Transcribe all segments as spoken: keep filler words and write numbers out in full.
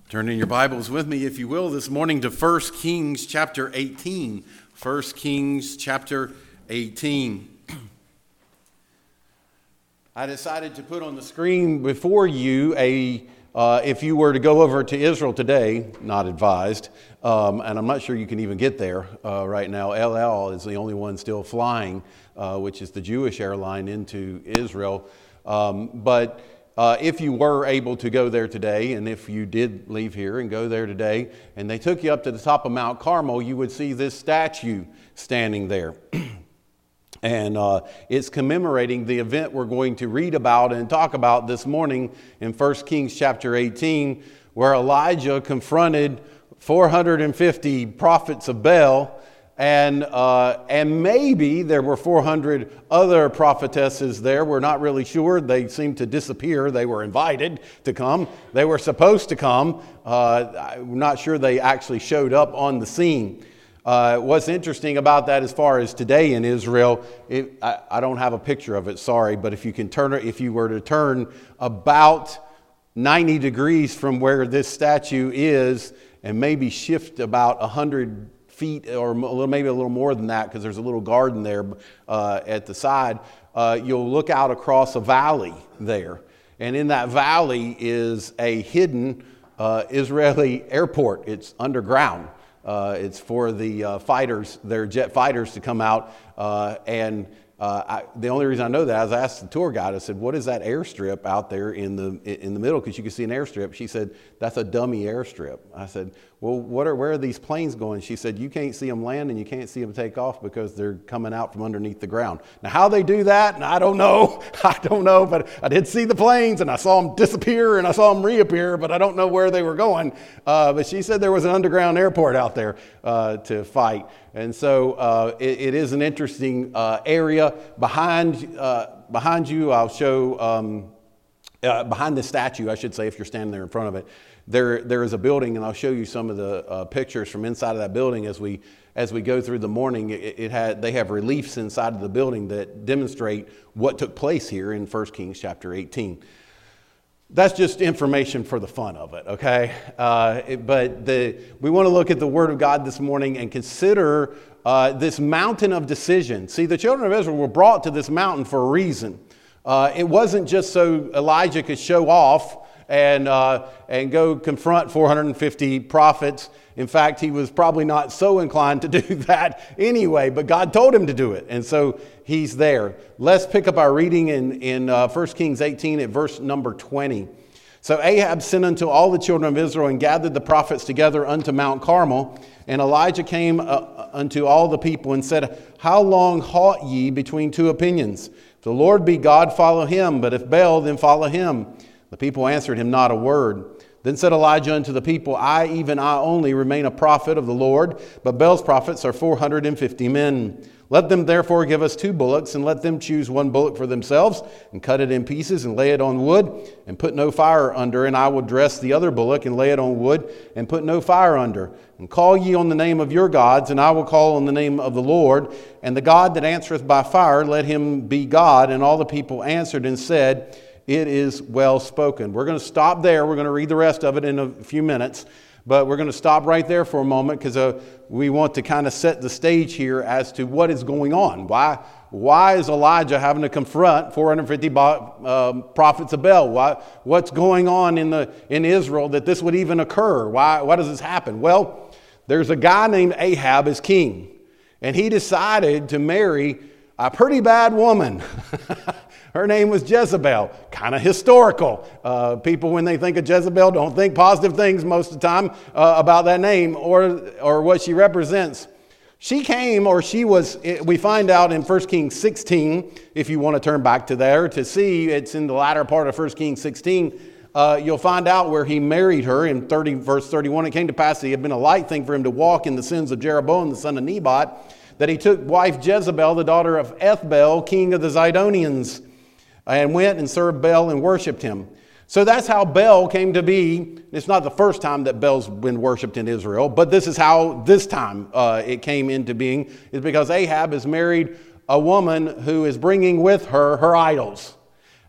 Turn in your Bibles with me, if you will, this morning to First Kings chapter eighteen. First Kings chapter eighteen. I decided to put on the screen before you a, uh, if you were to go over to Israel today, not advised, um, and I'm not sure you can even get there uh, right now. El Al is the only one still flying, uh, which is the Jewish airline into Israel. Um, but Uh, if you were able to go there today, and if you did leave here and go there today, and they took you up to the top of Mount Carmel, you would see this statue standing there. And uh, it's commemorating the event we're going to read about and talk about this morning in First Kings chapter eighteen, where Elijah confronted four hundred fifty prophets of Baal. And uh, and maybe there were four hundred other prophetesses there. We're not really sure. They seemed to disappear. They were invited to come. They were supposed to come. Uh, I'm not sure they actually showed up on the scene. Uh, what's interesting about that, as far as today in Israel, it, I, I don't have a picture of it. Sorry, but if you can turn it, if you were to turn about ninety degrees from where this statue is, and maybe shift about a hundred feet or maybe a little more than that, because there's a little garden there uh, at the side, uh, you'll look out across a valley there. And in that valley is a hidden uh, Israeli airport. It's underground. Uh, it's for the uh, fighters, their jet fighters, to come out. Uh, and uh, I, the only reason I know that is I asked the tour guide, I said, what is that airstrip out there in the in the middle? Because you can see an airstrip. She said, that's a dummy airstrip. I said, well, what are where are these planes going? She said, you can't see them land and you can't see them take off because they're coming out from underneath the ground. Now, how they do that, I don't know. I don't know, but I did see the planes and I saw them disappear and I saw them reappear, but I don't know where they were going. Uh, but she said there was an underground airport out there uh, to fight. And so uh, it, it is an interesting uh, area. Behind uh, behind you, I'll show, um, uh, behind the statue, I should say, if you're standing there in front of it, There, there is a building, and I'll show you some of the uh, pictures from inside of that building as we as we go through the morning. It, it had they have reliefs inside of the building that demonstrate what took place here in First Kings chapter eighteen. That's just information for the fun of it, okay? Uh, it, but the, we want to look at the Word of God this morning and consider uh, this mountain of decision. See, the children of Israel were brought to this mountain for a reason. Uh, it wasn't just so Elijah could show off and uh, and go confront four hundred fifty prophets. In fact, he was probably not so inclined to do that anyway, but God told him to do it, and so he's there. Let's pick up our reading in, in uh, First Kings eighteen at verse number twenty. So Ahab sent unto all the children of Israel and gathered the prophets together unto Mount Carmel, and Elijah came uh, unto all the people and said, how long halt ye between two opinions? If the Lord be God, follow him, but if Baal, then follow him. The people answered him not a word. Then said Elijah unto the people, I, even I only, remain a prophet of the Lord, but Baal's prophets are four hundred fifty men. Let them therefore give us two bullocks, and let them choose one bullock for themselves, and cut it in pieces, and lay it on wood, and put no fire under, and I will dress the other bullock, and lay it on wood, and put no fire under. And call ye on the name of your gods, and I will call on the name of the Lord. And the God that answereth by fire, let him be God. And all the people answered and said, it is well spoken. We're going to stop there. We're going to read the rest of it in a few minutes. But we're going to stop right there for a moment because uh, we want to kind of set the stage here as to what is going on. Why, why is Elijah having to confront four hundred fifty uh, prophets of Baal? Why, what's going on in, the, in Israel that this would even occur? Why, why does this happen? Well, there's a guy named Ahab as king. And he decided to marry a pretty bad woman. Her name was Jezebel. Kind of historical. Uh, people, when they think of Jezebel, don't think positive things most of the time uh, about that name or or what she represents. She came, or she was, we find out in First Kings sixteen, if you want to turn back to there to see, it's in the latter part of First Kings sixteen, uh, you'll find out where he married her in thirty, verse thirty-one. It came to pass that it had been a light thing for him to walk in the sins of Jeroboam, the son of Nebat, that he took wife Jezebel, the daughter of Ethbaal, king of the Zidonians, and went and served Baal and worshipped him. So that's how Baal came to be. It's not the first time that Baal's been worshipped in Israel, but this is how this time uh, it came into being, is because Ahab has married a woman who is bringing with her her idols.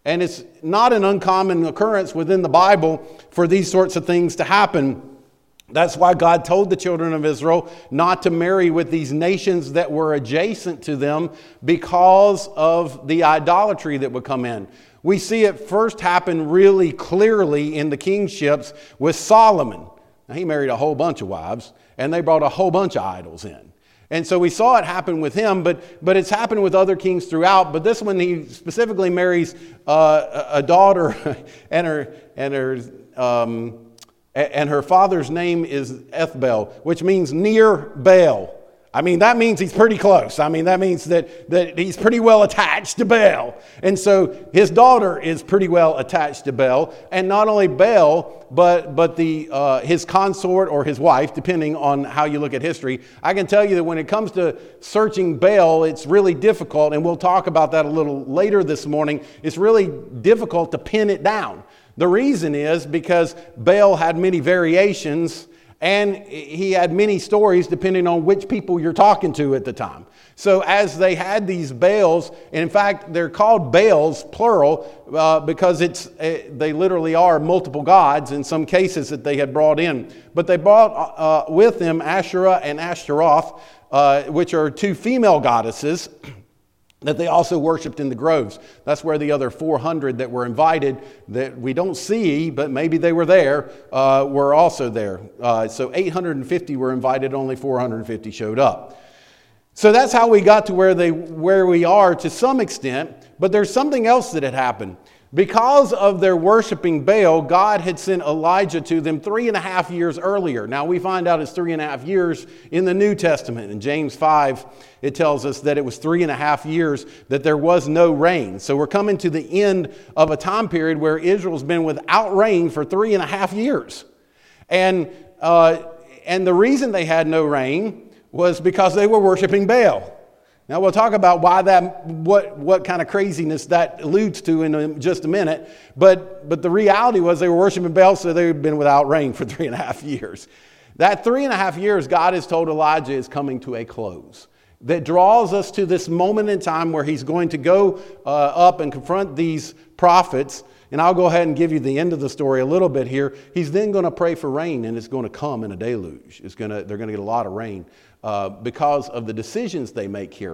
And it's not an uncommon occurrence within the Bible for these sorts of things to happen. That's why God told the children of Israel not to marry with these nations that were adjacent to them because of the idolatry that would come in. We see it first happen really clearly in the kingships with Solomon. Now, he married a whole bunch of wives, and they brought a whole bunch of idols in. And so we saw it happen with him, but but it's happened with other kings throughout. But this one, he specifically marries uh, a daughter, and her and her um, and her father's name is Ethbel, which means near Baal. I mean, that means he's pretty close. I mean, that means that, that he's pretty well attached to Baal. And so his daughter is pretty well attached to Baal. And not only Baal, but but the uh, his consort or his wife, depending on how you look at history. I can tell you that when it comes to searching Baal, it's really difficult. And we'll talk about that a little later this morning. It's really difficult to pin it down. The reason is because Baal had many variations, and he had many stories depending on which people you're talking to at the time. So as they had these Baals, and in fact, they're called Baals, plural, uh, because it's uh, they literally are multiple gods in some cases that they had brought in. But they brought uh, with them Asherah and Ashtaroth, uh, which are two female goddesses that they also worshipped in the groves. That's where the other four hundred that were invited, that we don't see, but maybe they were there, uh, were also there. Uh, so eight hundred fifty were invited, only four hundred fifty showed up. So that's how we got to where they where we are to some extent. But there's something else that had happened. Because of their worshiping Baal, God had sent Elijah to them three and a half years earlier. Now we find out it's three and a half years in the New Testament. In James five, it tells us that it was three and a half years that there was no rain. So we're coming to the end of a time period where Israel's been without rain for three and a half years. And, uh, and the reason they had no rain was because they were worshiping Baal. Now we'll talk about why that, what what kind of craziness that alludes to in just a minute. But but the reality was they were worshiping Baal, so they've been without rain for three and a half years. That three and a half years, God has told Elijah, is coming to a close. That draws us to this moment in time where he's going to go uh, up and confront these prophets. And I'll go ahead and give you the end of the story a little bit here. He's then going to pray for rain, and it's going to come in a deluge. It's going to, they're going to get a lot of rain uh, because of the decisions they make here.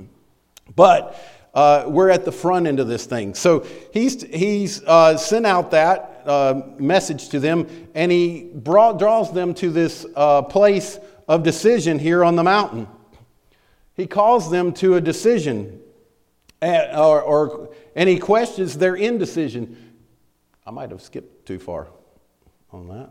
But uh, we're at the front end of this thing. So he's he's uh, sent out that uh, message to them, and he brought, draws them to this uh, place of decision here on the mountain. He calls them to a decision. And, or, or, and he questions their indecision. I might have skipped too far on that.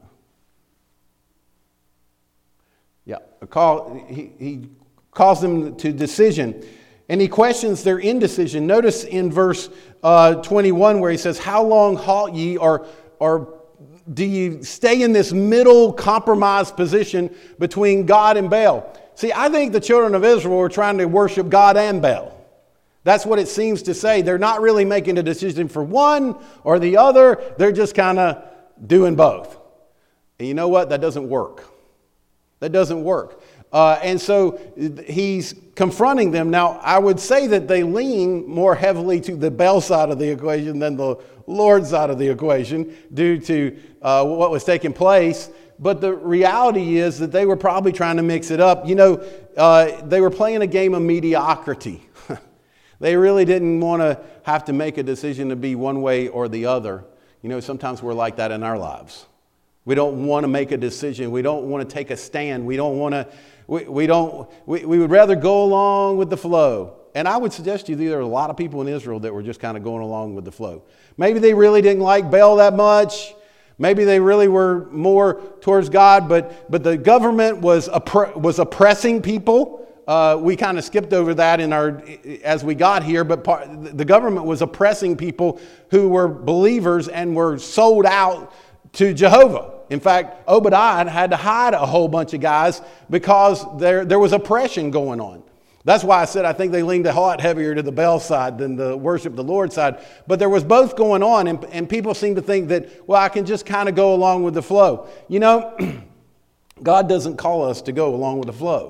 Yeah, a call, he, he calls them to decision. And he questions their indecision. Notice in verse uh, twenty-one where he says, "How long halt ye, or, or do you stay in this middle compromised position between God and Baal?" See, I think the children of Israel were trying to worship God and Baal. That's what it seems to say. They're not really making a decision for one or the other. They're just kind of doing both. And you know what? That doesn't work. That doesn't work. Uh, and so he's confronting them. Now, I would say that they lean more heavily to the Baal side of the equation than the Lord side of the equation due to uh, what was taking place. But the reality is that they were probably trying to mix it up. You know, uh, they were playing a game of mediocrity. They really didn't want to have to make a decision to be one way or the other. You know, sometimes we're like that in our lives. We don't want to make a decision. We don't want to take a stand. We don't want to, we, we don't, we, we would rather go along with the flow. And I would suggest to you that there are a lot of people in Israel that were just kind of going along with the flow. Maybe they really didn't like Baal that much. Maybe they really were more towards God, but, but the government was, oppre- was oppressing people. Uh, we kind of skipped over that in our as we got here, but part, the government was oppressing people who were believers and were sold out to Jehovah. In fact, Obadiah had to hide a whole bunch of guys because there, there was oppression going on. That's why I said I think they leaned a lot heavier to the Baal side than the worship the Lord side. But there was both going on, and, and people seem to think that, well, I can just kind of go along with the flow. You know, God doesn't call us to go along with the flow.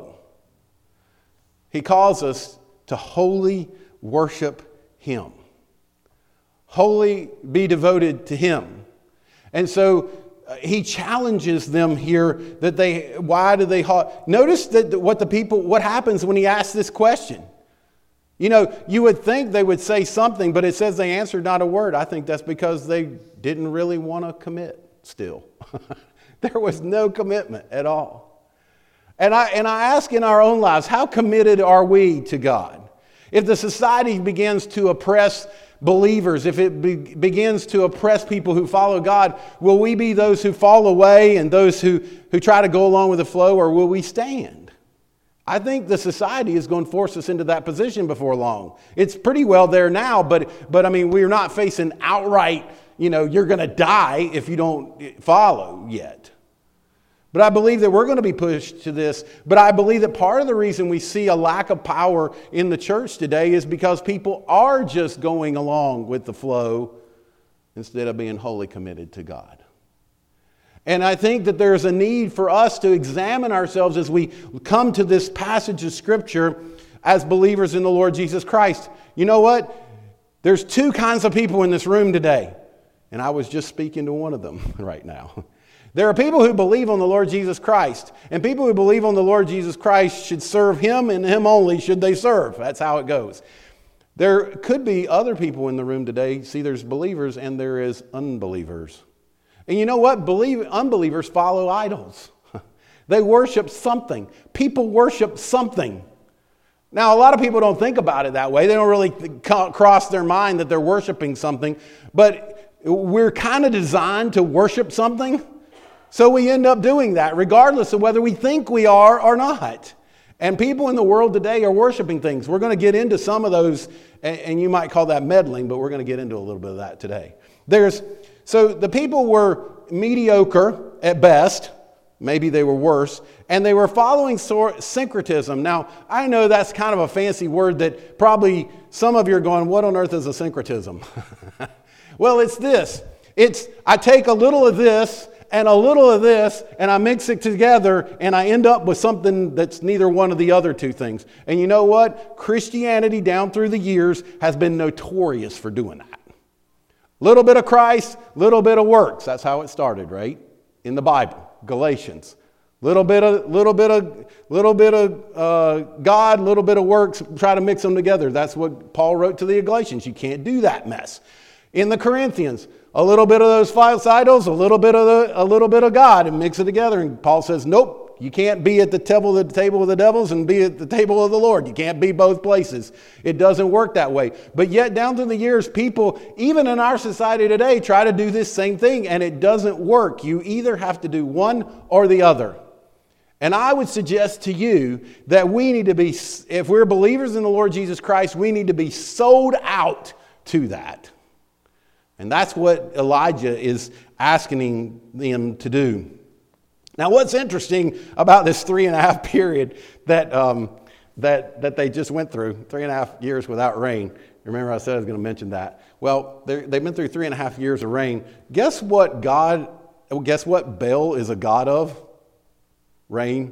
He calls us to wholly worship Him. wholly be devoted to him. And so uh, he challenges them here that they, why do they, notice that what the people, what happens when he asks this question. You know, you would think they would say something, but it says they answered not a word. I think that's because they didn't really want to commit still. There was no commitment at all. And I, and I ask in our own lives, how committed are we to God? If the society begins to oppress believers, if it be, begins to oppress people who follow God, will we be those who fall away and those who, who try to go along with the flow, or will we stand? I think the society is going to force us into that position before long. It's pretty well there now, but, but I mean, we're not facing outright, you know, you're going to die if you don't follow yet. But I believe that we're going to be pushed to this. But I believe that part of the reason we see a lack of power in the church today is because people are just going along with the flow instead of being wholly committed to God. And I think that there's a need for us to examine ourselves as we come to this passage of Scripture as believers in the Lord Jesus Christ. You know what? There's two kinds of people in this room today. And I was just speaking to one of them right now. There are people who believe on the Lord Jesus Christ. And people who believe on the Lord Jesus Christ should serve Him and Him only should they serve. That's how it goes. There could be other people in the room today. See, there's believers and there is unbelievers. And you know what? Believe, unbelievers follow idols. They worship something. People worship something. Now, a lot of people don't think about it that way. They don't really th- cross their mind that they're worshiping something. But we're kind of designed to worship something. So we end up doing that, regardless of whether we think we are or not. And people in the world today are worshiping things. We're going to get into some of those, and, and you might call that meddling, but we're going to get into a little bit of that today. There's So the people were mediocre at best. Maybe they were worse. And they were following syncretism. Now, I know that's kind of a fancy word that probably some of you are going, what on earth is a syncretism? Well, it's this. It's I take a little of this and a little of this and I mix it together and I end up with something that's neither one of the other two things. And you know what? Christianity down through the years has been notorious for doing that. Little bit of Christ, little bit of works. That's how it started, right? In the Bible, Galatians. Little bit of, little bit of, little bit of uh, God, little bit of works. Try to mix them together. That's what Paul wrote to the Galatians. You can't do that mess. In the Corinthians, a little bit of those false idols, a little bit of the, a little bit of God, and mix it together. And Paul says, nope. You can't be at the table, the table of the devils and be at the table of the Lord. You can't be both places. It doesn't work that way. But yet down through the years, people, even in our society today, try to do this same thing and it doesn't work. You either have to do one or the other. And I would suggest to you that we need to be, if we're believers in the Lord Jesus Christ, we need to be sold out to that. And that's what Elijah is asking them to do. Now, what's interesting about this three and a half period that um, that that they just went through, three and a half years without rain. Remember I said I was going to mention that. Well, they've been through three and a half years of rain. Guess what God, guess what Baal is a god of? Rain.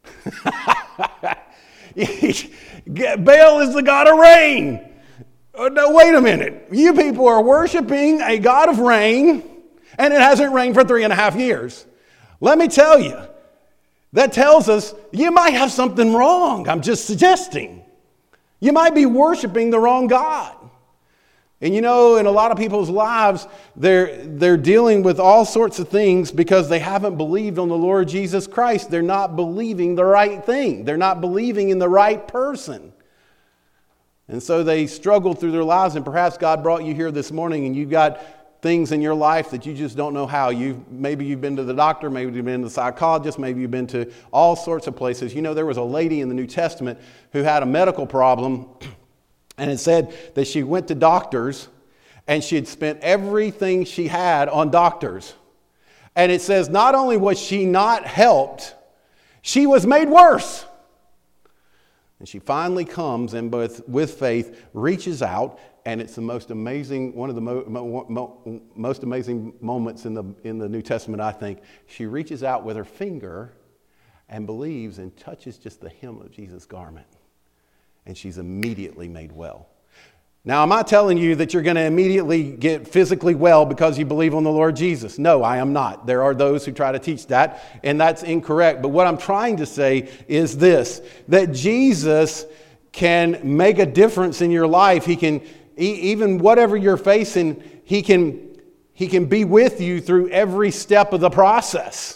Baal is the god of rain. Oh, no, wait a minute. You people are worshiping a god of rain, and it hasn't rained for three and a half years. Let me tell you, that tells us you might have something wrong. I'm just suggesting. You might be worshiping the wrong God. And you know, in a lot of people's lives, they're, they're dealing with all sorts of things because they haven't believed on the Lord Jesus Christ. They're not believing the right thing. They're not believing in the right person. And so they struggle through their lives, and perhaps God brought you here this morning and you've got things in your life that you just don't know how. You've, maybe you've been to the doctor, maybe you've been to the psychologist, maybe you've been to all sorts of places. You know, there was a lady in the New Testament who had a medical problem, and it said that she went to doctors and she had spent everything she had on doctors. And it says not only was she not helped, she was made worse. And she finally comes and with, with faith reaches out. And it's the most amazing, one of the mo- mo- mo- most amazing moments in the, in the New Testament, I think. She reaches out with her finger and believes and touches just the hem of Jesus' garment. And she's immediately made well. Now, I'm not telling you that you're going to immediately get physically well because you believe on the Lord Jesus. No, I am not. There are those who try to teach that, and that's incorrect. But what I'm trying to say is this, that Jesus can make a difference in your life. He can, even whatever you're facing, he can, he can be with you through every step of the process.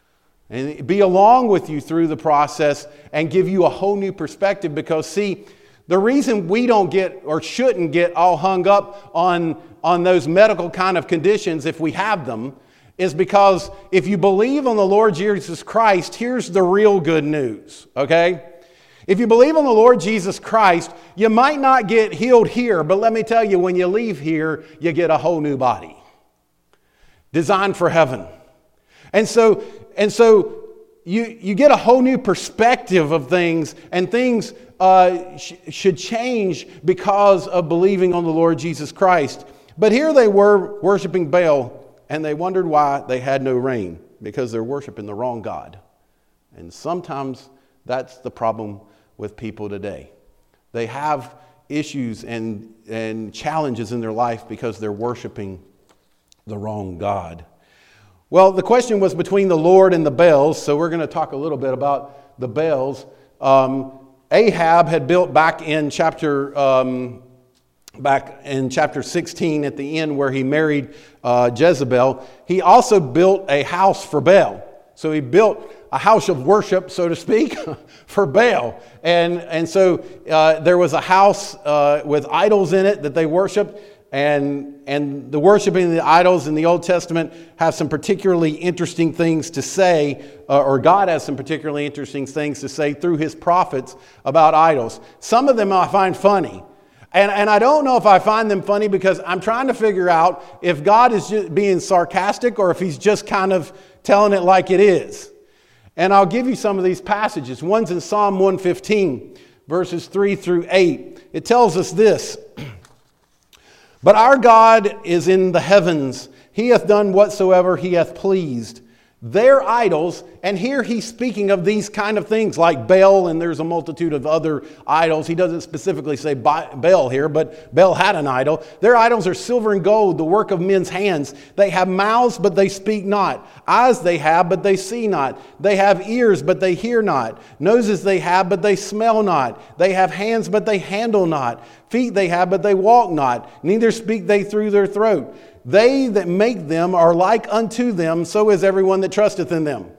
And be along with you through the process and give you a whole new perspective. Because, see, the reason we don't get or shouldn't get all hung up on, on those medical kind of conditions if we have them is because if you believe on the Lord Jesus Christ, here's the real good news, okay? If you believe on the Lord Jesus Christ, you might not get healed here, but let me tell you, when you leave here, you get a whole new body designed for heaven. And so, and so you, you get a whole new perspective of things, and things uh, sh- should change because of believing on the Lord Jesus Christ. But here they were worshiping Baal, and they wondered why they had no rain, because they're worshiping the wrong God. And sometimes that's the problem with people today. They have issues and, and challenges in their life because they're worshiping the wrong God. Well, the question was between the Lord and the Baals, so we're going to talk a little bit about the Baals. Um, Ahab had built back in chapter um, back in chapter sixteen at the end where he married uh, Jezebel. He also built a house for Baal. So he built a house of worship, so to speak, for Baal. And, and so uh, there was a house uh, with idols in it that they worshiped. And, and the worshiping of the idols in the Old Testament have some particularly interesting things to say, uh, or God has some particularly interesting things to say through his prophets about idols. Some of them I find funny. And, and I don't know if I find them funny because I'm trying to figure out if God is just being sarcastic or if he's just kind of telling it like it is. And I'll give you some of these passages. One's in Psalm one fifteen, verses three through eight. It tells us this. But our God is in the heavens. He hath done whatsoever he hath pleased. Their idols, and here he's speaking of these kind of things like Baal, and there's a multitude of other idols. He doesn't specifically say Baal here, but Baal had an idol. Their idols are silver and gold, the work of men's hands. They have mouths, but they speak not. Eyes they have, but they see not. They have ears, but they hear not. Noses they have, but they smell not. They have hands, but they handle not. Feet they have, but they walk not. Neither speak they through their throat. They that make them are like unto them, so is everyone that trusteth in them.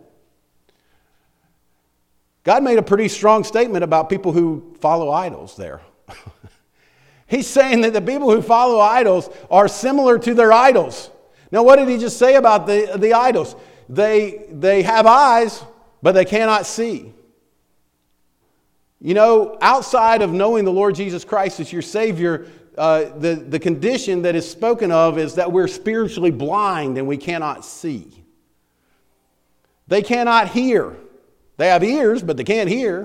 God made a pretty strong statement about people who follow idols there. He's saying that the people who follow idols are similar to their idols. Now, what did he just say about the, the idols? They, they have eyes, but they cannot see. You know, outside of knowing the Lord Jesus Christ as your Savior, Uh, the, the condition that is spoken of is that we're spiritually blind and we cannot see. They cannot hear. They have ears, but they can't hear.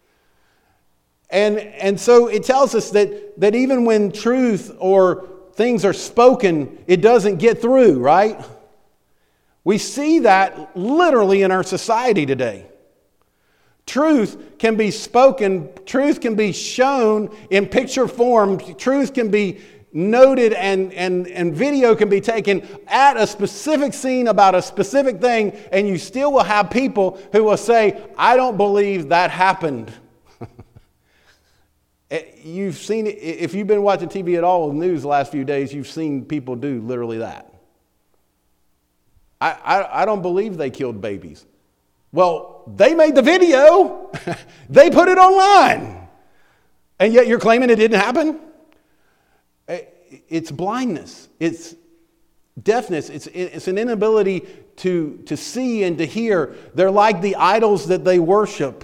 And, and so it tells us that, that even when truth or things are spoken, it doesn't get through, right? We see that literally in our society today. Truth can be spoken, truth can be shown in picture form, truth can be noted and, and, and video can be taken at a specific scene about a specific thing, and you still will have people who will say, I don't believe that happened. You've seen it, if you've been watching T V at all, news the last few days, you've seen people do literally that. I, I, I don't believe they killed babies. Well, they made the video. They put it online. And yet you're claiming it didn't happen? It's blindness. It's deafness. It's, it's an inability to, to see and to hear. They're like the idols that they worship.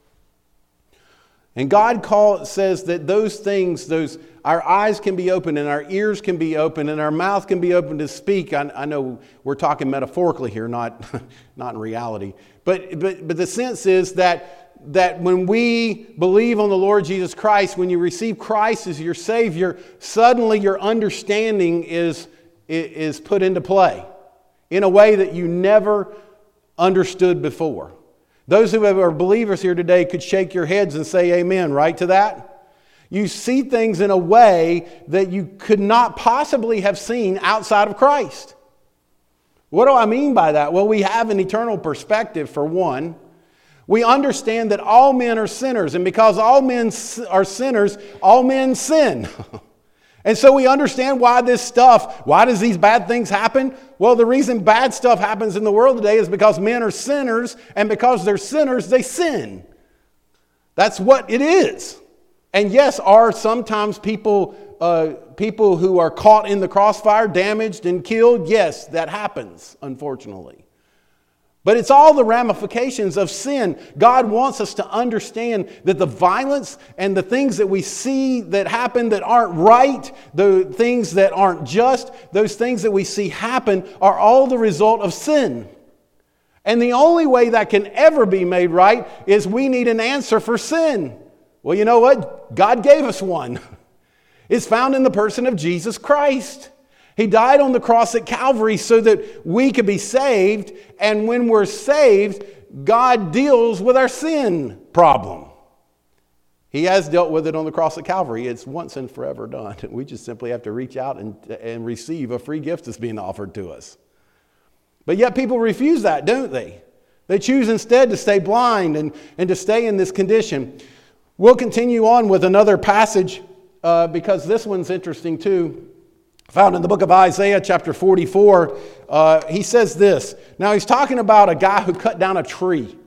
And God call, says that those things, those our eyes can be open and our ears can be open and our mouth can be open to speak. I, I know we're talking metaphorically here, not, not in reality. But, but, but the sense is that, that when we believe on the Lord Jesus Christ, when you receive Christ as your Savior, suddenly your understanding is, is put into play in a way that you never understood before. Those who are believers here today could shake your heads and say amen, right to that? You see things in a way that you could not possibly have seen outside of Christ. What do I mean by that? Well, we have an eternal perspective, for one. We understand that all men are sinners, and because all men are sinners, all men sin. And so we understand why this stuff, why does these bad things happen? Well, the reason bad stuff happens in the world today is because men are sinners, and because they're sinners, they sin. That's what it is. And yes, are sometimes people uh, people who are caught in the crossfire, damaged and killed? Yes, that happens, unfortunately. But it's all the ramifications of sin. God wants us to understand that the violence and the things that we see that happen that aren't right, the things that aren't just, those things that we see happen are all the result of sin. And the only way that can ever be made right is we need an answer for sin. Well, you know what? God gave us one. It's found in the person of Jesus Christ. He died on the cross at Calvary so that we could be saved. And when we're saved, God deals with our sin problem. He has dealt with it on the cross at Calvary. It's once and forever done. We just simply have to reach out and, and receive a free gift that's being offered to us. But yet people refuse that, don't they? They choose instead to stay blind and, and to stay in this condition. We'll continue on with another passage uh, because this one's interesting too. Found in the book of Isaiah, chapter forty-four, uh, he says this. Now, he's talking about a guy who cut down a tree.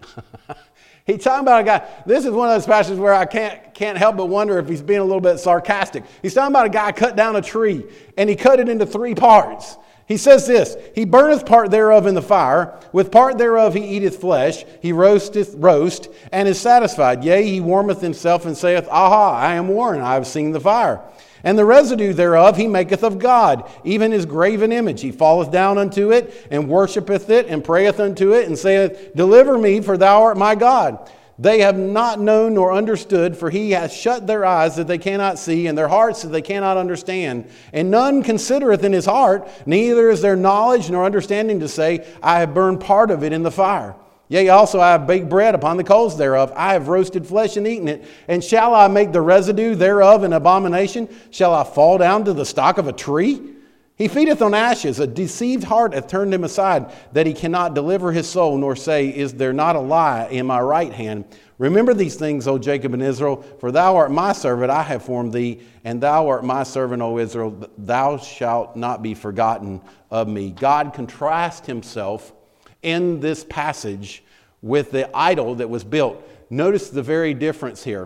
He's talking about a guy. This is one of those passages where I can't, can't help but wonder if he's being a little bit sarcastic. He's talking about a guy cut down a tree, and he cut it into three parts. He says this, he burneth part thereof in the fire, with part thereof he eateth flesh, he roasteth roast, and is satisfied. Yea, he warmeth himself and saith, Aha, I am warm, I have seen the fire. And the residue thereof he maketh of God, even his graven image. He falleth down unto it, and worshipeth it, and prayeth unto it, and saith, Deliver me, for thou art my God. They have not known nor understood, for he hath shut their eyes that they cannot see, and their hearts that they cannot understand. And none considereth in his heart, neither is there knowledge nor understanding to say, I have burned part of it in the fire. Yea, also I have baked bread upon the coals thereof. I have roasted flesh and eaten it. And shall I make the residue thereof an abomination? Shall I fall down to the stock of a tree? He feedeth on ashes. A deceived heart hath turned him aside, that he cannot deliver his soul, nor say, Is there not a lie in my right hand? Remember these things, O Jacob and Israel, for thou art my servant, I have formed thee, and thou art my servant, O Israel. Thou shalt not be forgotten of me. God contrasts himself in this passage with the idol that was built. Notice the very difference here.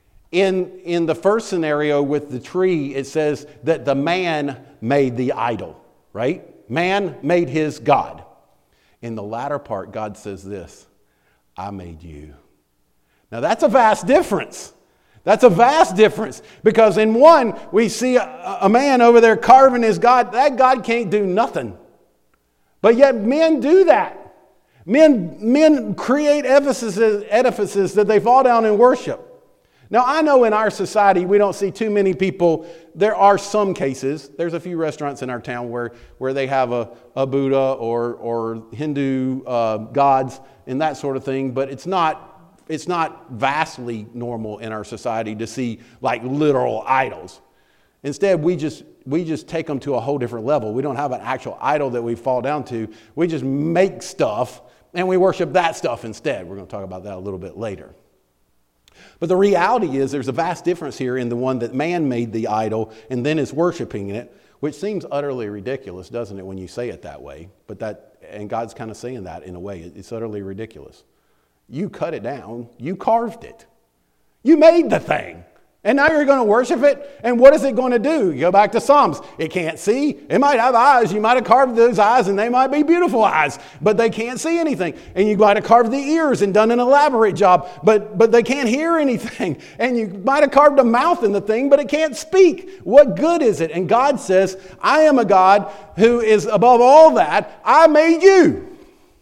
In, in the first scenario with the tree, it says that the man made the idol, right? Man made his God. In the latter part, God says this, I made you. Now that's a vast difference. That's a vast difference. Because in one, we see a, a man over there carving his God. That God can't do nothing. But yet men do that. Men, men create edifices, edifices that they fall down and worship. Now, I know in our society we don't see too many people. There are some cases. There's a few restaurants in our town where, where they have a, a Buddha or, or Hindu uh, gods and that sort of thing. But it's not, it's not vastly normal in our society to see like literal idols. Instead, we just we just take them to a whole different level. We don't have an actual idol that we fall down to. We just make stuff and we worship that stuff instead. We're going to talk about that a little bit later. But the reality is there's a vast difference here in the one that man made the idol and then is worshiping it, which seems utterly ridiculous, doesn't it, when you say it that way? But that, and God's kind of saying that in a way. It's utterly ridiculous. You cut it down. You carved it. You made the thing. And now you're going to worship it. And what is it going to do? You go back to Psalms. It can't see. It might have eyes. You might have carved those eyes and they might be beautiful eyes, but they can't see anything. And you might have carved the ears and done an elaborate job, but, but they can't hear anything. And you might have carved a mouth in the thing, but it can't speak. What good is it? And God says, I am a God who is above all that. I made you.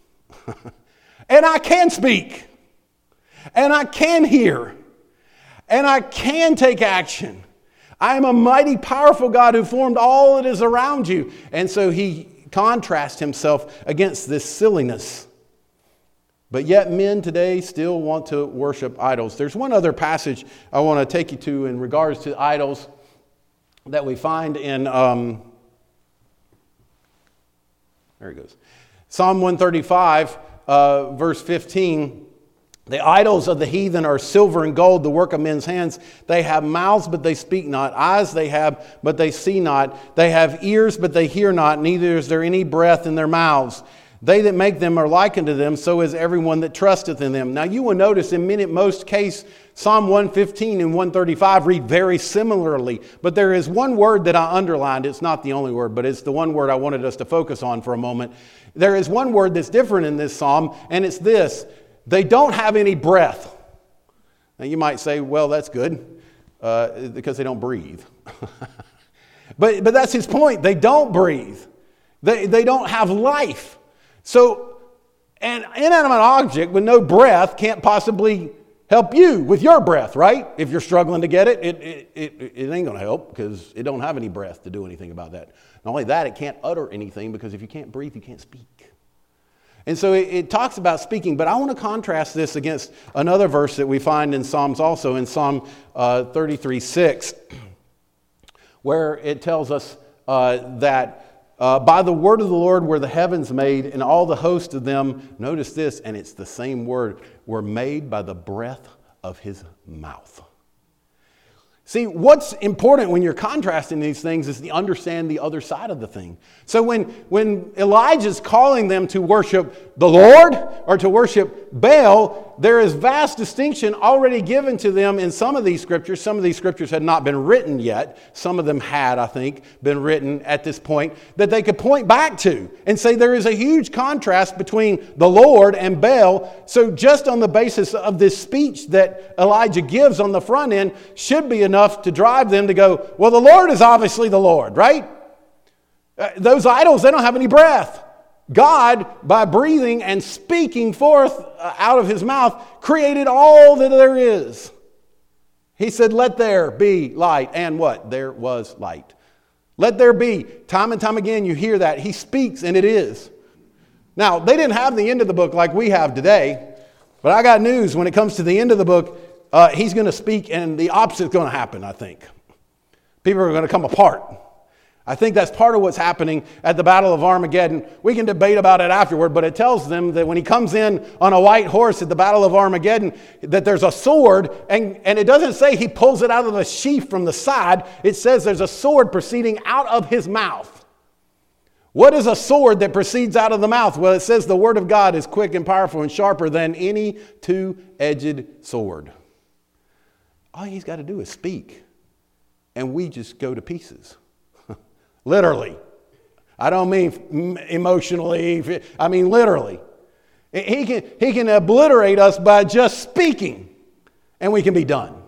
And I can speak. And I can hear. And I can take action. I am a mighty, powerful God who formed all that is around you. And so he contrasts himself against this silliness. But yet men today still want to worship idols. There's one other passage I want to take you to in regards to idols that we find in, um, there it goes, Psalm one thirty-five, uh, verse fifteen. The idols of the heathen are silver and gold, the work of men's hands. They have mouths, but they speak not. Eyes they have, but they see not. They have ears, but they hear not. Neither is there any breath in their mouths. They that make them are like unto them, so is everyone that trusteth in them. Now you will notice in many, most case, Psalm one fifteen and one thirty-five read very similarly. But there is one word that I underlined. It's not the only word, but it's the one word I wanted us to focus on for a moment. There is one word that's different in this psalm, and it's this. They don't have any breath. Now you might say, well, that's good, uh, because they don't breathe. but, but that's his point. They don't breathe. They, they don't have life. So an inanimate object with no breath can't possibly help you with your breath, right? If you're struggling to get it, it, it, it, it ain't going to help because it don't have any breath to do anything about that. Not only that, it can't utter anything because if you can't breathe, you can't speak. And so it, it talks about speaking, but I want to contrast this against another verse that we find in Psalms also, in Psalm uh, thirty-three six, where it tells us uh, that Uh, by the word of the Lord were the heavens made, and all the host of them, notice this, and it's the same word, were made by the breath of his mouth. See, what's important when you're contrasting these things is to understand the other side of the thing. So when, when Elijah's calling them to worship the Lord or to worship Baal, there is vast distinction already given to them in some of these scriptures. Some of these scriptures had not been written yet. Some of them had, I think, been written at this point that they could point back to and say there is a huge contrast between the Lord and Baal. So just on the basis of this speech that Elijah gives on the front end should be enough to drive them to go, well, the Lord is obviously the Lord, right? Uh, those idols, they don't have any breath. God, by breathing and speaking forth uh, out of his mouth, created all that there is. He said, let there be light. And what? There was light. Let there be. Time and time again, you hear that. He speaks and it is. Now, they didn't have the end of the book like we have today. But I got news. When it comes to the end of the book, uh, he's going to speak and the opposite is going to happen, I think. People are going to come apart. I think that's part of what's happening at the Battle of Armageddon. We can debate about it afterward, but it tells them that when he comes in on a white horse at the Battle of Armageddon, that there's a sword, and, and it doesn't say he pulls it out of the sheath from the side. It says there's a sword proceeding out of his mouth. What is a sword that proceeds out of the mouth? Well, it says the word of God is quick and powerful and sharper than any two-edged sword. All he's got to do is speak, and we just go to pieces. Literally. I don't mean emotionally. I mean literally. He can, he can obliterate us by just speaking, and we can be done.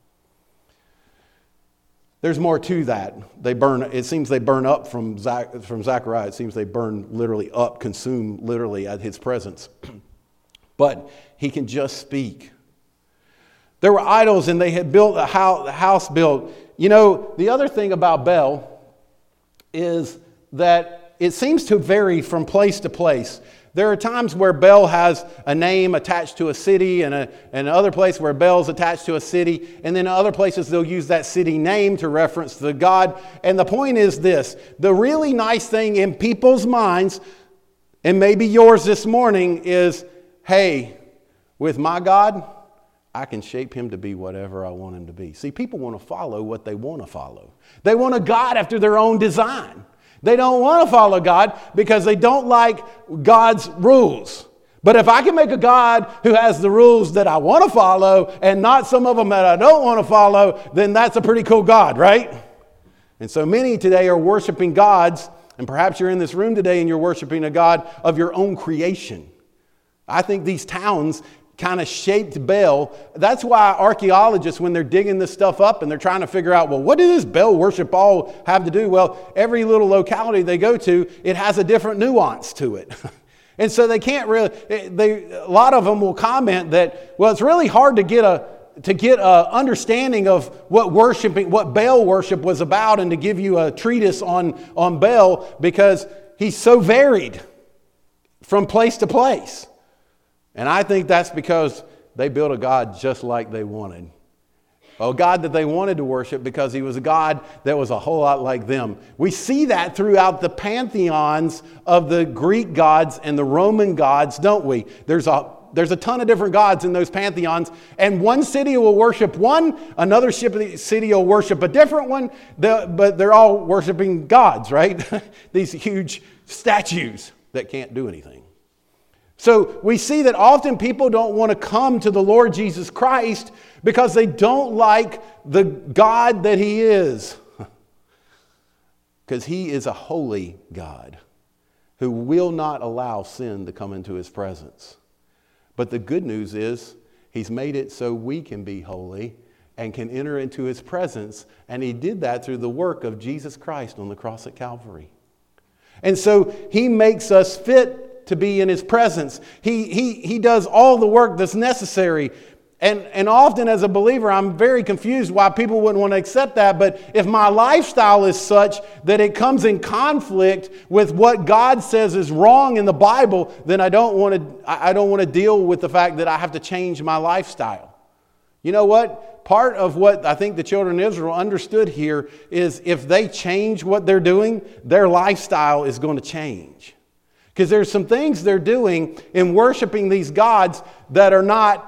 There's more to that. They burn. It seems they burn up from Zach, from Zechariah. It seems they burn literally up, consume literally at his presence. But he can just speak. There were idols, and they had built a house, a house built. You know, the other thing about Baal is that it seems to vary from place to place. There are times where Baal has a name attached to a city and, a, and another place where Baal's attached to a city. And then other places they'll use that city name to reference the god. And the point is this. The really nice thing in people's minds, and maybe yours this morning, is, hey, with my God, I can shape him to be whatever I want him to be. See, people want to follow what they want to follow. They want a God after their own design. They don't want to follow God because they don't like God's rules. But if I can make a God who has the rules that I want to follow and not some of them that I don't want to follow, then that's a pretty cool God, right? And so many today are worshiping gods, and perhaps you're in this room today and you're worshiping a God of your own creation. I think these towns kind of shaped Baal. That's why archaeologists, when they're digging this stuff up and they're trying to figure out, well, what does this Baal worship all have to do? Well, every little locality they go to, it has a different nuance to it. And so they can't really, they, a lot of them will comment that, well, it's really hard to get a, to get a understanding of what worshiping, what Baal worship was about, and to give you a treatise on, on Baal because he's so varied from place to place. And I think that's because they built a God just like they wanted. A God that they wanted to worship because he was a God that was a whole lot like them. We see that throughout the pantheons of the Greek gods and the Roman gods, don't we? There's a There's a ton of different gods in those pantheons, and one city will worship one, another city will worship a different one, but they're all worshiping gods, right? These huge statues that can't do anything. So we see that often people don't want to come to the Lord Jesus Christ because they don't like the God that he is. Because he is a holy God who will not allow sin to come into his presence. But the good news is he's made it so we can be holy and can enter into his presence. And he did that through the work of Jesus Christ on the cross at Calvary. And so he makes us fit to be in his presence. He, he, he does all the work that's necessary. And, and often as a believer, I'm very confused why people wouldn't want to accept that. But if my lifestyle is such that it comes in conflict with what God says is wrong in the Bible, then I don't want to, I don't want to deal with the fact that I have to change my lifestyle. You know what? Part of what I think the children of Israel understood here is if they change what they're doing, their lifestyle is going to change. Because there's some things they're doing in worshiping these gods that are not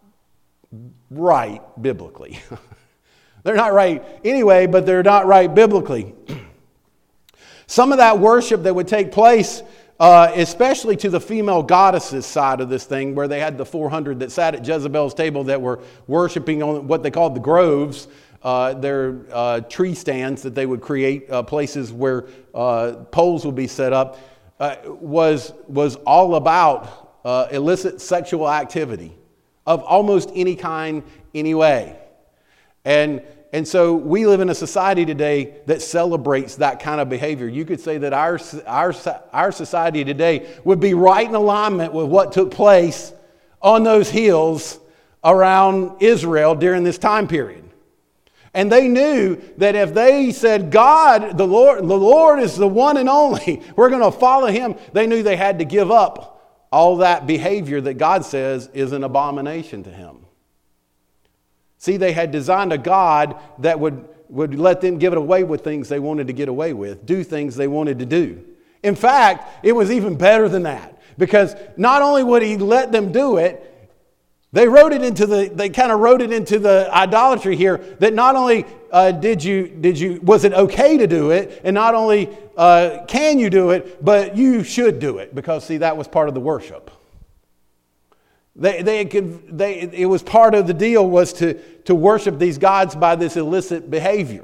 right biblically. They're not right anyway, but they're not right biblically. Some of that worship that would take place, uh, especially to the female goddesses side of this thing, where they had the four hundred that sat at Jezebel's table that were worshiping on what they called the groves. Uh, they're uh, tree stands that they would create, uh, places where uh, poles would be set up. Uh, was was all about uh, illicit sexual activity of almost any kind, any way. And, and so we live in a society today that celebrates that kind of behavior. You could say that our, our, our society today would be right in alignment with what took place on those hills around Israel during this time period. And they knew that if they said, God, the Lord, the Lord is the one and only, we're going to follow him, they knew they had to give up all that behavior that God says is an abomination to him. See, they had designed a God that would, would let them give it away with things they wanted to get away with, do things they wanted to do. In fact, it was even better than that, because not only would he let them do it, They wrote it into the. They kind of wrote it into the idolatry here that not only uh, did you did you was it okay to do it, and not only uh, can you do it, but you should do it, because see, that was part of the worship. They they could they it was part of the deal was to to worship these gods by this illicit behavior,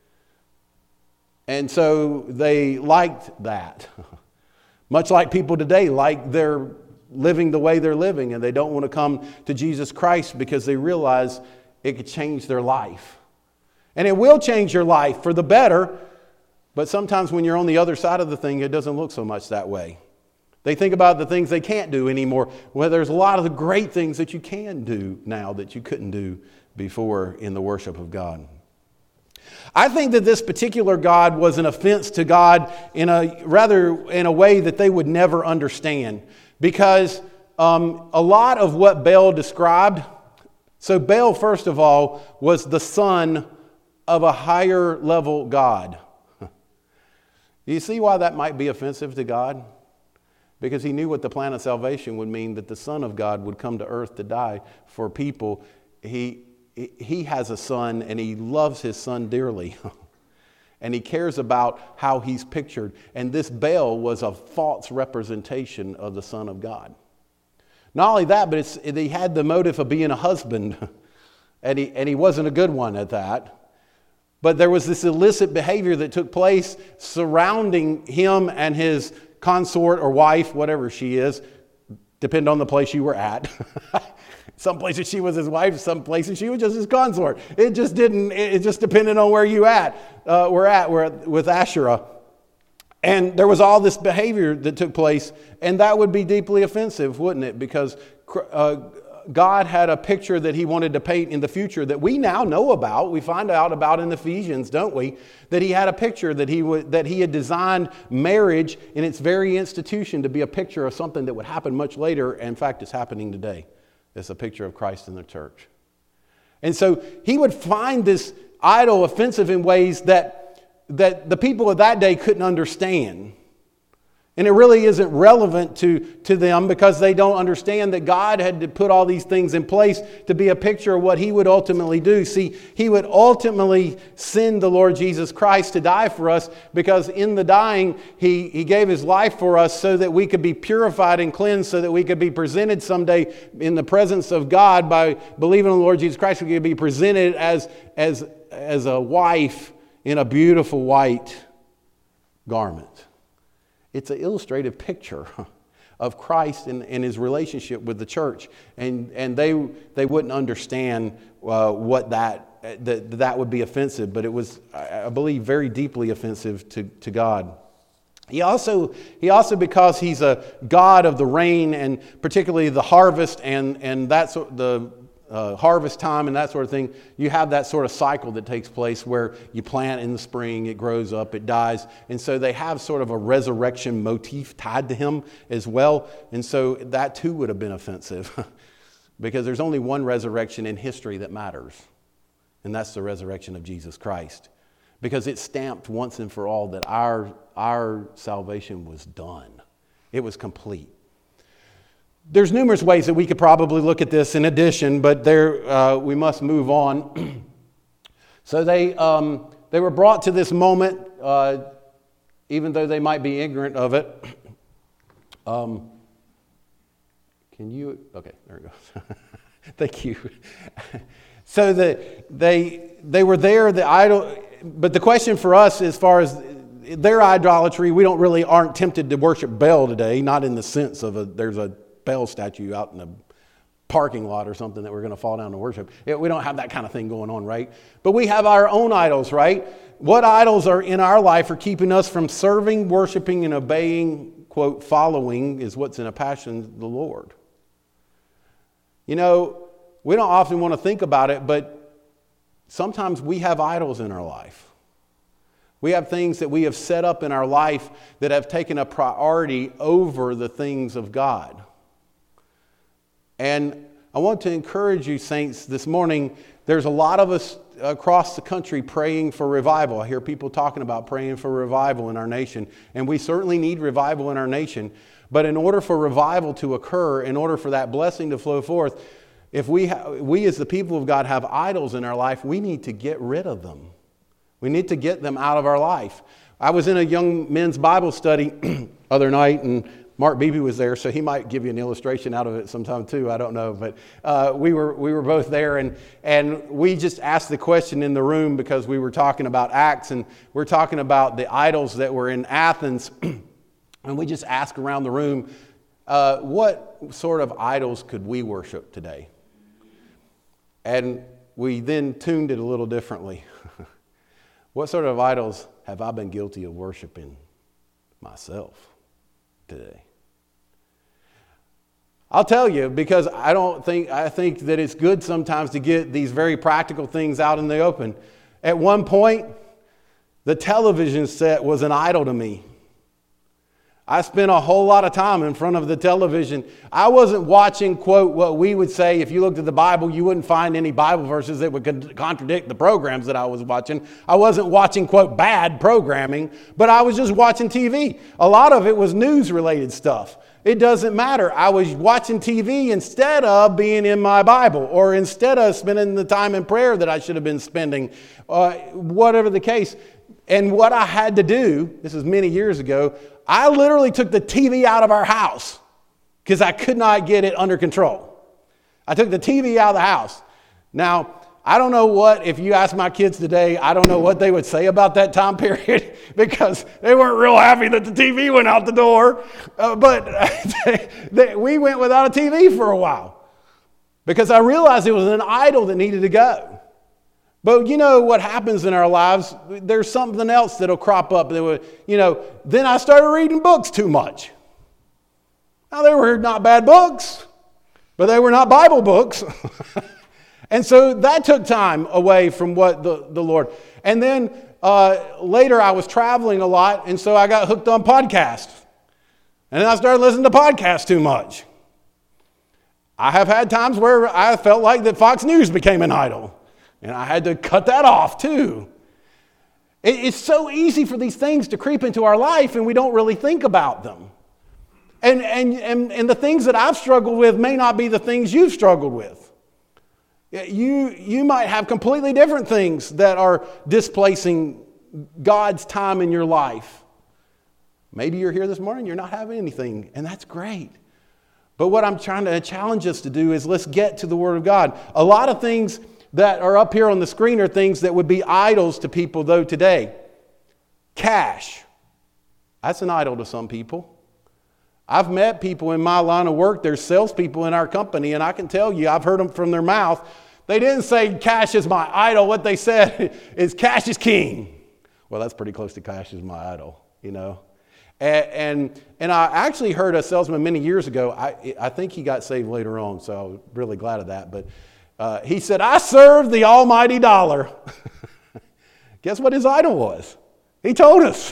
and so they liked that, much like people today like their. living the way they're living, and they don't want to come to Jesus Christ because they realize it could change their life. And it will change your life for the better, but sometimes when you're on the other side of the thing, it doesn't look so much that way. They think about the things they can't do anymore. Well, there's a lot of the great things that you can do now that you couldn't do before in the worship of God. I think that this particular God was an offense to God in a rather in a way that they would never understand. Because um, a lot of what Baal described, so Baal, first of all, was the son of a higher level God. You see why that might be offensive to God? Because he knew what the plan of salvation would mean, that the Son of God would come to earth to die for people. He, he has a son, and he loves his son dearly. And he cares about how he's pictured. And this Baal was a false representation of the Son of God. Not only that, but it's, he had the motive of being a husband. And he, and he wasn't a good one at that. But there was this illicit behavior that took place surrounding him and his consort or wife, whatever she is, depend on the place you were at. Some places she was his wife, some places she was just his consort. It just didn't, it just depended on where you at, uh, we're at, we're at, with Asherah. And there was all this behavior that took place, and that would be deeply offensive, wouldn't it? Because uh, God had a picture that he wanted to paint in the future that we now know about. We find out about in Ephesians, don't we? That he had a picture that he would, that he had designed marriage in its very institution to be a picture of something that would happen much later. In fact, it's happening today. It's a picture of Christ in the church. And so he would find this idol offensive in ways that, that the people of that day couldn't understand. And it really isn't relevant to, to them because they don't understand that God had to put all these things in place to be a picture of what he would ultimately do. See, he would ultimately send the Lord Jesus Christ to die for us because in the dying, he, he gave his life for us so that we could be purified and cleansed, so that we could be presented someday in the presence of God by believing in the Lord Jesus Christ. We could be presented as, as, as a wife in a beautiful white garment. It's an illustrative picture of Christ and, and his relationship with the church. And, and they, they wouldn't understand uh, what that, that, that would be offensive, but it was, I believe, very deeply offensive to, to God. He also, he also, because he's a God of the rain and particularly the harvest and, and that's the Uh, harvest time and that sort of thing, you have that sort of cycle that takes place where you plant in the spring, it grows up, it dies. And so they have sort of a resurrection motif tied to him as well. And so that too would have been offensive because there's only one resurrection in history that matters. And that's the resurrection of Jesus Christ. Because it stamped once and for all that our, our salvation was done. It was complete. There's numerous ways that we could probably look at this in addition, but there uh, we must move on. So they um, they were brought to this moment, uh, even though they might be ignorant of it. Um, can you? Okay, there we go. Thank you. So the, they they were there. The idol, but the question for us, as far as their idolatry, we don't really aren't tempted to worship Baal today. Not in the sense of a there's a Baal statue out in a parking lot or something that we're going to fall down to worship. It, we don't have that kind of thing going on, right? But we have our own idols, right? What idols are in our life are keeping us from serving, worshiping, and obeying, quote, following is what's in a passion the Lord. You know, we don't often want to think about it, but sometimes we have idols in our life. We have things that we have set up in our life that have taken a priority over the things of God. And I want to encourage you, saints, this morning, there's a lot of us across the country praying for revival. I hear people talking about praying for revival in our nation, and we certainly need revival in our nation. But in order for revival to occur, in order for that blessing to flow forth, if we, ha- we as the people of God have idols in our life, we need to get rid of them. We need to get them out of our life. I was in a young men's Bible study other night, and Mark Beebe was there, so he might give you an illustration out of it sometime too. I don't know, but uh, we were we were both there, and and we just asked the question in the room because we were talking about Acts, and we're talking about the idols that were in Athens, and we just asked around the room, uh, what sort of idols could we worship today? And we then tuned it a little differently. What sort of idols have I been guilty of worshiping myself today? I'll tell you, because I don't think, I think that it's good sometimes to get these very practical things out in the open. At one point, the television set was an idol to me. I spent a whole lot of time in front of the television. I wasn't watching, quote, what we would say, if you looked at the Bible, you wouldn't find any Bible verses that would contradict the programs that I was watching. I wasn't watching, quote, bad programming, but I was just watching T V. A lot of it was news-related stuff. It doesn't matter. I was watching T V instead of being in my Bible, or instead of spending the time in prayer that I should have been spending, uh, whatever the case. And what I had to do, this is many years ago, I literally took the T V out of our house because I could not get it under control. I took the T V out of the house. Now, I don't know what, if you ask my kids today, I don't know what they would say about that time period because they weren't real happy that the T V went out the door. Uh, but they, they, we went without a T V for a while because I realized it was an idol that needed to go. But you know what happens in our lives, there's something else that'll crop up. That would, you know, then I started reading books too much. Now, they were not bad books. but they were not Bible books. And so that took time away from what the, the Lord. And then uh, later I was traveling a lot, and so I got hooked on podcasts. And then I started listening to podcasts too much. I have had times where I felt like that Fox News became an idol, and I had to cut that off too. It, it's so easy for these things to creep into our life, and we don't really think about them. And, and, and, and the things that I've struggled with may not be the things you've struggled with. You, you might have completely different things that are displacing God's time in your life. Maybe you're here this morning, you're not having anything, and that's great. But what I'm trying to challenge us to do is let's get to the Word of God. A lot of things that are up here on the screen are things that would be idols to people, though, today. Cash. That's an idol to some people. I've met people in my line of work, there's salespeople in our company, and I can tell you, I've heard them from their mouth. They didn't say cash is my idol. What they said is cash is king. Well, that's pretty close to cash is my idol, you know. And, and, and I actually heard a salesman many years ago. I, I think he got saved later on, so I was really glad of that. But uh, he said, I serve the almighty dollar. Guess what his idol was? He told us.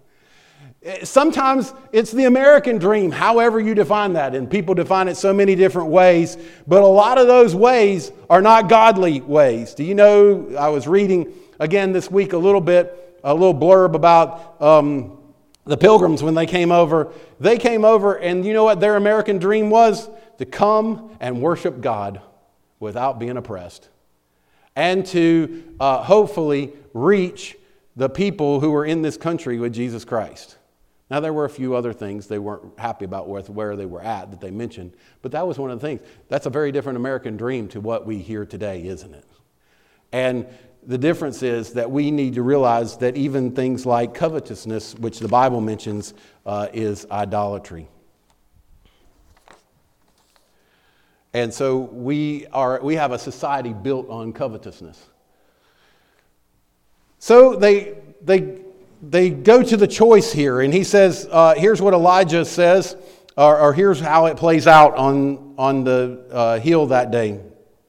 Sometimes it's the American dream, however you define that. And people define it so many different ways. But a lot of those ways are not godly ways. Do you know, I was reading again this week a little bit, a little blurb about um, the Pilgrims when they came over. They came over and you know what their American dream was? To come and worship God without being oppressed. And to uh, hopefully reach the people who were in this country with Jesus Christ. Now, there were a few other things they weren't happy about with where they were at that they mentioned, but that was one of the things. That's a very different American dream to what we hear today, isn't it? And the difference is that we need to realize that even things like covetousness, which the Bible mentions, uh, is idolatry. And so we are we have a society built on covetousness. So they they. They go to the choice here, and he says, uh, here's what Elijah says, or, or here's how it plays out on, on the uh, hill that day.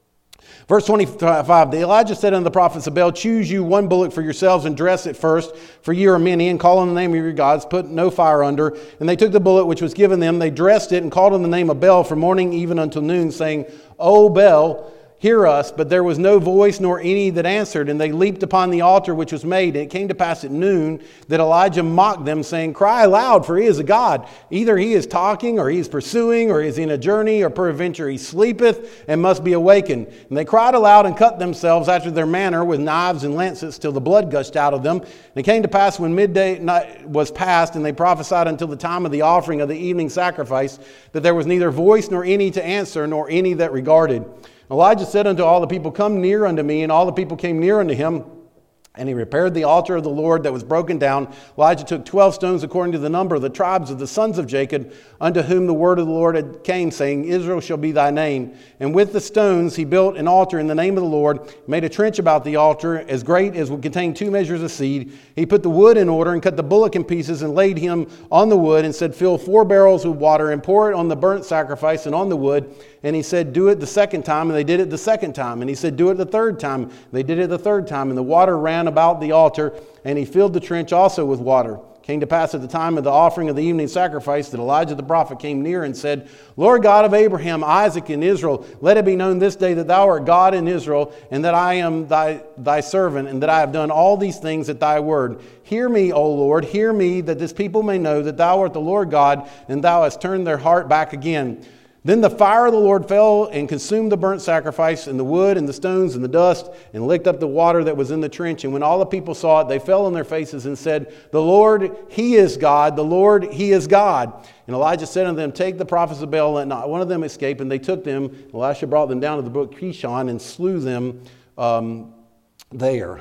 Verse twenty-five, the Elijah said unto the prophets of Baal, choose you one bullock for yourselves and dress it first, for ye are many, and call on the name of your gods, put no fire under. And they took the bullock which was given them, they dressed it, and called on the name of Baal from morning even until noon, saying, O Baal, hear us. But there was no voice nor any that answered, and they leaped upon the altar which was made. And it came to pass at noon that Elijah mocked them, saying, cry aloud, for he is a god. Either he is talking, or he is pursuing, or he is in a journey, or peradventure he sleepeth and must be awakened. And they cried aloud and cut themselves after their manner with knives and lances till the blood gushed out of them. And it came to pass when midday night was past, and they prophesied until the time of the offering of the evening sacrifice, that there was neither voice nor any to answer, nor any that regarded. Elijah said unto all the people, come near unto me. And all the people came near unto him. And he repaired the altar of the Lord that was broken down. Elijah took twelve stones according to the number of the tribes of the sons of Jacob, unto whom the word of the Lord had came, saying, Israel shall be thy name. And with the stones he built an altar in the name of the Lord, made a trench about the altar, as great as would contain two measures of seed. He put the wood in order, and cut the bullock in pieces, and laid him on the wood, and said, fill four barrels with water, and pour it on the burnt sacrifice and on the wood. And he said, do it the second time. And they did it the second time. And he said, do it the third time. They did it the third time. And the water ran about the altar. And he filled the trench also with water. Came to pass at the time of the offering of the evening sacrifice that Elijah the prophet came near and said, Lord God of Abraham, Isaac, and Israel, let it be known this day that thou art God in Israel, and that I am thy, thy servant, and that I have done all these things at thy word. Hear me, O Lord, hear me, that this people may know that thou art the Lord God, and thou hast turned their heart back again. Then the fire of the Lord fell and consumed the burnt sacrifice and the wood and the stones and the dust, and licked up the water that was in the trench. And when all the people saw it, they fell on their faces and said, the Lord, he is God. The Lord, he is God. And Elijah said unto them, take the prophets of Baal, let not one of them escape. And they took them. Elisha brought them down to the brook Kishon and slew them um, there.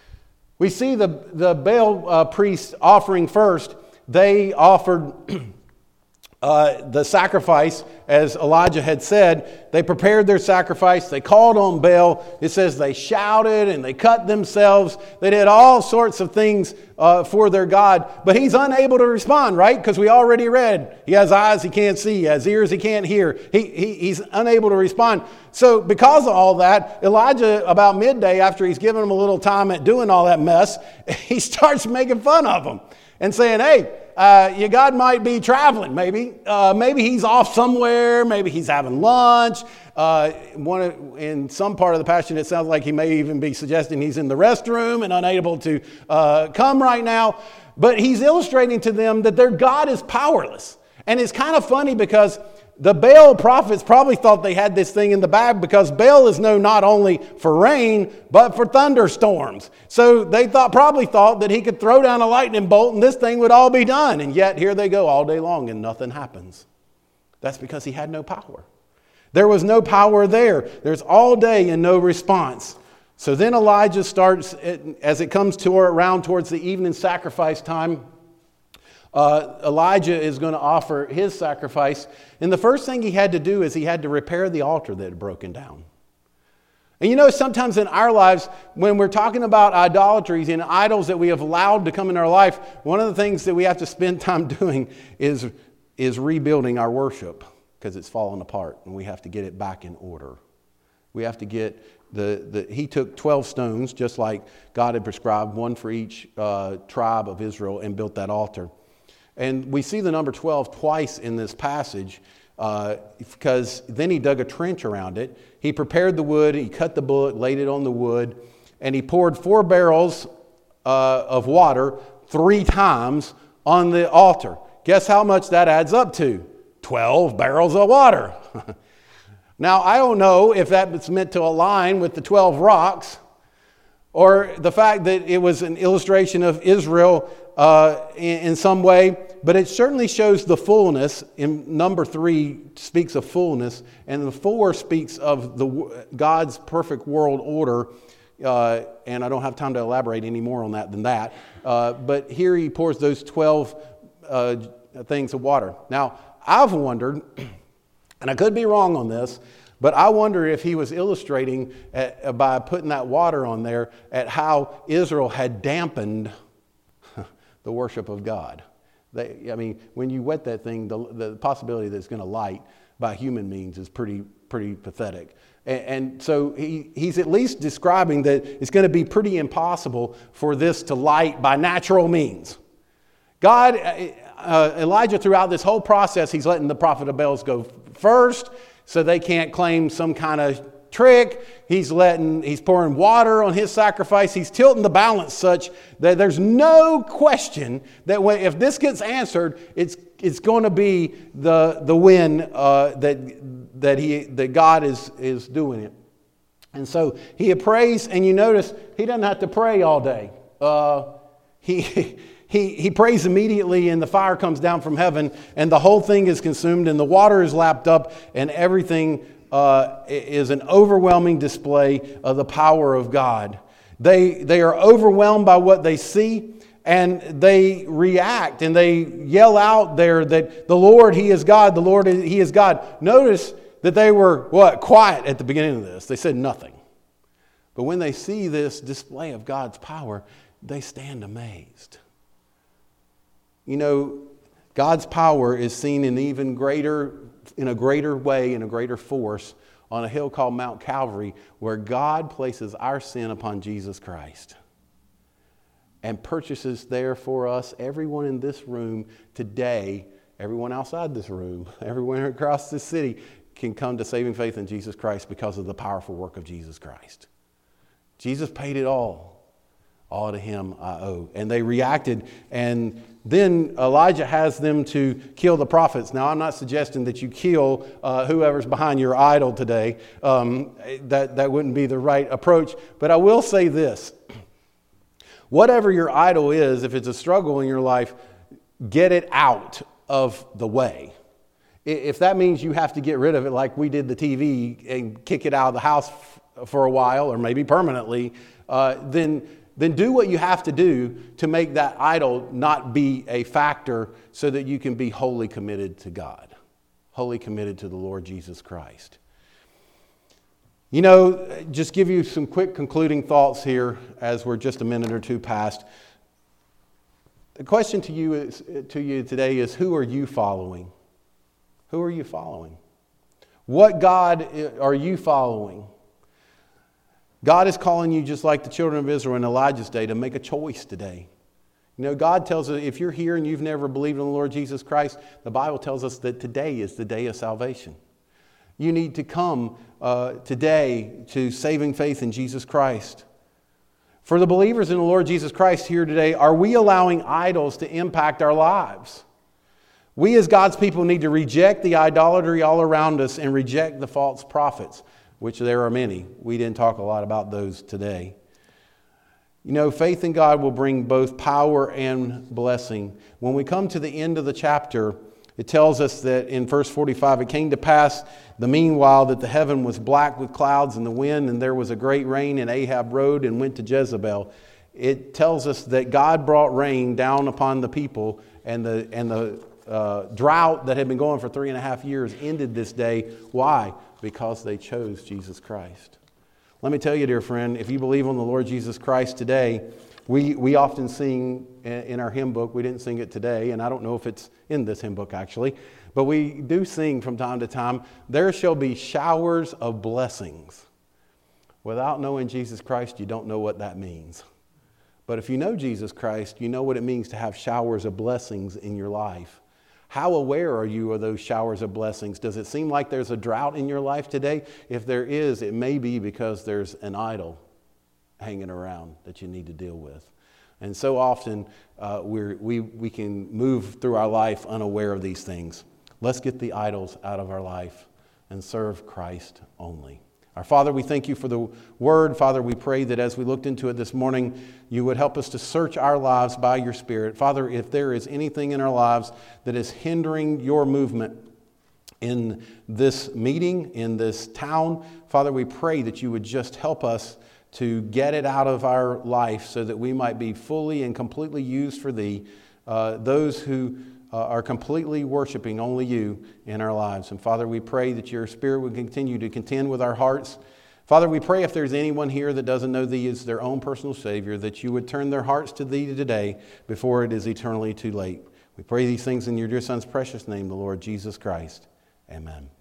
We see the, the Baal uh, priests offering first. They offered Uh, the sacrifice, as Elijah had said, they prepared their sacrifice. They called on Baal. It says they shouted and they cut themselves. They did all sorts of things uh, for their God. But he's unable to respond, right? Because we already read. He has eyes he can't see. He has ears he can't hear. He, he, he's unable to respond. So because of all that, Elijah, about midday, after he's given them a little time at doing all that mess, he starts making fun of them and saying, hey, Uh, your God might be traveling, maybe. Uh, maybe he's off somewhere. Maybe he's having lunch. Uh, one of, in some part of the passage, it sounds like he may even be suggesting he's in the restroom and unable to uh, come right now. But he's illustrating to them that their God is powerless. And it's kind of funny because the Baal prophets probably thought they had this thing in the bag, because Baal is known not only for rain, but for thunderstorms. So they thought, probably thought that he could throw down a lightning bolt and this thing would all be done. And yet here they go all day long and nothing happens. That's because he had no power. There was no power there. There's all day and no response. So then Elijah starts, as it comes to around towards the evening sacrifice time, Uh, Elijah is going to offer his sacrifice. And the first thing he had to do is he had to repair the altar that had broken down. And you know, sometimes in our lives, when we're talking about idolatries and idols that we have allowed to come in our life, one of the things that we have to spend time doing is, is rebuilding our worship, because it's fallen apart and we have to get it back in order. We have to get the, the he took twelve stones, just like God had prescribed, one for each uh, tribe of Israel, and built that altar. And we see the number twelve twice in this passage, uh, because then he dug a trench around it. He prepared the wood, he cut the bullock, laid it on the wood, and he poured four barrels uh, of water three times on the altar. Guess how much that adds up to? twelve barrels of water. Now, I don't know if that's meant to align with the twelve rocks, or the fact that it was an illustration of Israel uh, in, in some way, but it certainly shows the fullness. In number three speaks of fullness, and the four speaks of the God's perfect world order. Uh, and I don't have time to elaborate any more on that than that. Uh, but here he pours those twelve uh, things of water. Now, I've wondered, and I could be wrong on this, but I wonder if he was illustrating at, by putting that water on there at how Israel had dampened the worship of God. They, I mean, when you wet that thing, the, the possibility that it's going to light by human means is pretty pretty pathetic. And, and so he, he's at least describing that it's going to be pretty impossible for this to light by natural means. God, uh, Elijah, throughout this whole process, he's letting the prophet of Baal go first, so they can't claim some kind of trick. He's letting, he's pouring water on his sacrifice. He's tilting the balance such that there's no question that when, if this gets answered, it's it's going to be the the win uh, that that he that God is is doing it. And so he prays, and you notice he doesn't have to pray all day. Uh, he. He, he prays immediately, and the fire comes down from heaven, and the whole thing is consumed, and the water is lapped up, and everything uh, is an overwhelming display of the power of God. They, they are overwhelmed by what they see, and they react, and they yell out there that the Lord, He is God, the Lord, He is God. Notice that they were, what, quiet at the beginning of this. They said nothing. But when they see this display of God's power, they stand amazed. You know, God's power is seen in even greater, in a greater way, in a greater force, on a hill called Mount Calvary, where God places our sin upon Jesus Christ and purchases there for us, everyone in this room today, everyone outside this room, everyone across this city can come to saving faith in Jesus Christ because of the powerful work of Jesus Christ. Jesus paid it all. All to Him I owe. And they reacted, and then Elijah has them to kill the prophets. Now, I'm not suggesting that you kill uh, whoever's behind your idol today. Um, that, that wouldn't be the right approach. But I will say this. Whatever your idol is, if it's a struggle in your life, get it out of the way. If that means you have to get rid of it like we did the T V and kick it out of the house for a while, or maybe permanently, uh, then then do what you have to do to make that idol not be a factor so that you can be wholly committed to God, wholly committed to the Lord Jesus Christ. You know, just give you some quick concluding thoughts here as we're just a minute or two past. The question to you is, to you today is, who are you following? Who are you following? What God are you following? God is calling you, just like the children of Israel in Elijah's day, to make a choice today. You know, God tells us, if you're here and you've never believed in the Lord Jesus Christ, the Bible tells us that today is the day of salvation. You need to come uh, today to saving faith in Jesus Christ. For the believers in the Lord Jesus Christ here today, are we allowing idols to impact our lives? We as God's people need to reject the idolatry all around us and reject the false prophets, which there are many. We didn't talk a lot about those today. You know, faith in God will bring both power and blessing. When we come to the end of the chapter, it tells us that in verse forty-five, it came to pass the meanwhile that the heaven was black with clouds and the wind, and there was a great rain, and Ahab rode and went to Jezebel. It tells us that God brought rain down upon the people, and the and the uh, drought that had been going for three and a half years ended this day. Why? Because they chose Jesus Christ. Let me tell you, dear friend, if you believe on the Lord Jesus Christ today, we, we often sing in our hymn book, we didn't sing it today, and I don't know if it's in this hymn book actually, but we do sing from time to time, there shall be showers of blessings. Without knowing Jesus Christ, you don't know what that means. But if you know Jesus Christ, you know what it means to have showers of blessings in your life. How aware are you of those showers of blessings? Does it seem like there's a drought in your life today? If there is, it may be because there's an idol hanging around that you need to deal with. And so often uh, we're, we, we can move through our life unaware of these things. Let's get the idols out of our life and serve Christ only. Our Father, we thank you for the word. Father, we pray that as we looked into it this morning, you would help us to search our lives by your Spirit. Father, if there is anything in our lives that is hindering your movement in this meeting, in this town, Father, we pray that you would just help us to get it out of our life so that we might be fully and completely used for thee, uh, those who uh, are completely worshiping only you in our lives. And Father, we pray that your Spirit would continue to contend with our hearts. Father, we pray if there's anyone here that doesn't know thee as their own personal Savior, that you would turn their hearts to thee today before it is eternally too late. We pray these things in your dear Son's precious name, the Lord Jesus Christ. Amen.